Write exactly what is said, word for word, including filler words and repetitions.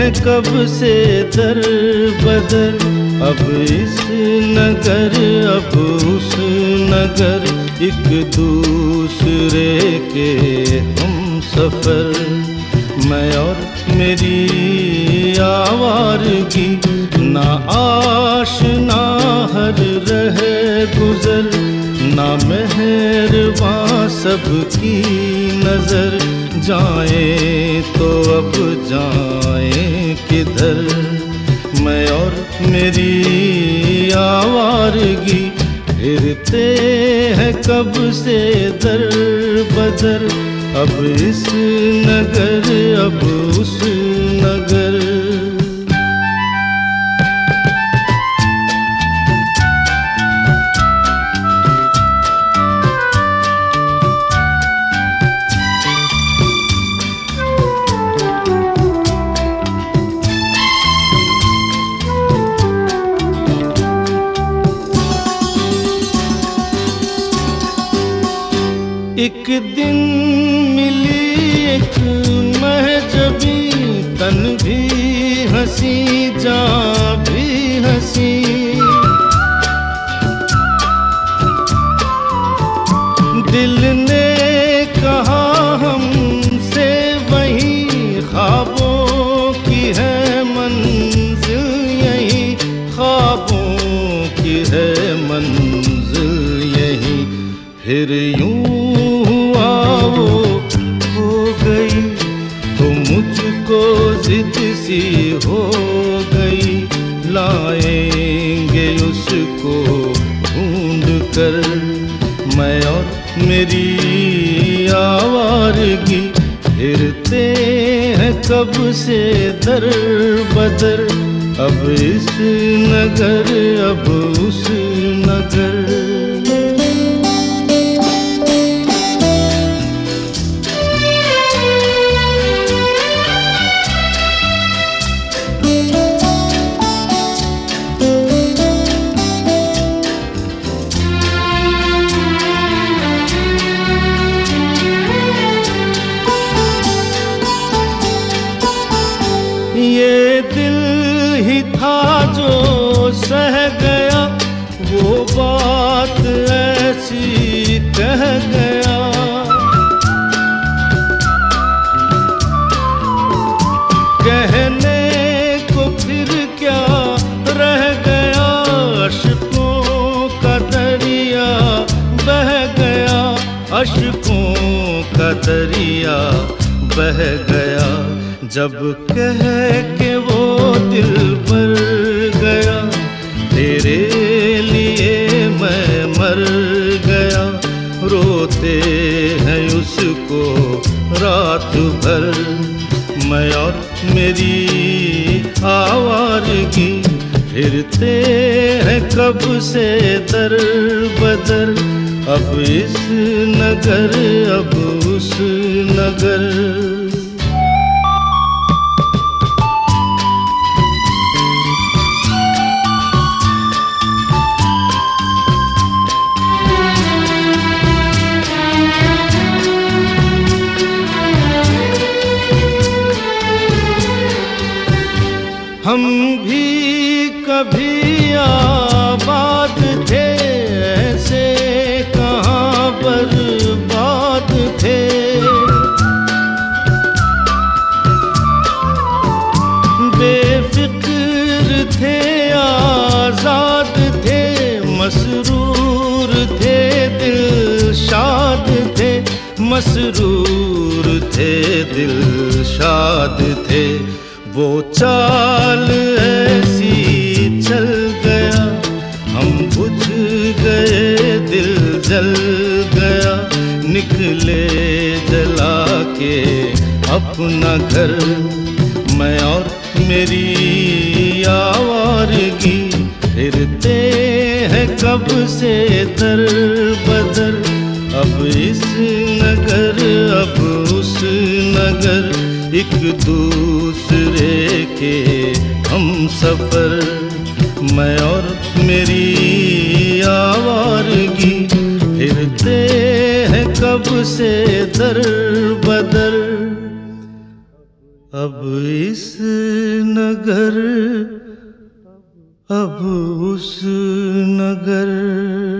हैं कब से दर बदर, अब इस नगर अब उस नगर, एक दूसरे के हम सफर। मैं और मेरी आवारगी, ना आशना हर रहे गुजर, ना मेहरबां सबकी नजर। जाएं तो अब जाएं किधर, मैं और मेरी आवारगी, फिरते हैं कब से दर बदर, अब इस नगर अब उस नगर। एक दिन मिली एक महजबी, तन भी हंसी जान भी हंसी। दिल ने कहा हमसे वही, ख्वाबों की है मंजिल यही, ख्वाबों की है मंजिल यही। फिर यूं मुझको जिद सी हो गई, लाएंगे उसको ढूंढ कर। मैं और मेरी आवारगी, फिरते हैं कब से दर बदर, अब इस नगर अब उस नगर। ये दिल ही था जो सह गया, वो बात ऐसी कह गया। कहने को फिर क्या रह गया, अश्कों का दरिया बह गया, अश्कों का दरिया बह गया। जब कह के वो दिल पर गया, तेरे लिए मैं मर गया। रोते हैं उसको रात भर, मैं और मेरी आवारगी, फिरते हैं कब से दर बदर, अब इस नगर अब उस नगर। हम भी कभी आबाद थे, ऐसे कहाँ बर्बाद थे। बेफिक्र थे आजाद थे, मसरूर थे दिल शाद थे, मसरूर थे दिल शाद थे। वो चाल ऐसी चल गया, हम बुझ गए दिल जल गया। निकले जला के अपना घर, मैं और मेरी आवारगी, फिरते हैं कब से दर बदर, अब इस नगर अब उस नगर। एक दूसरे के हम सफर, मैं और मेरी आवारगी, फिरते हैं कब से दर बदर। अब इस नगर अब उस नगर।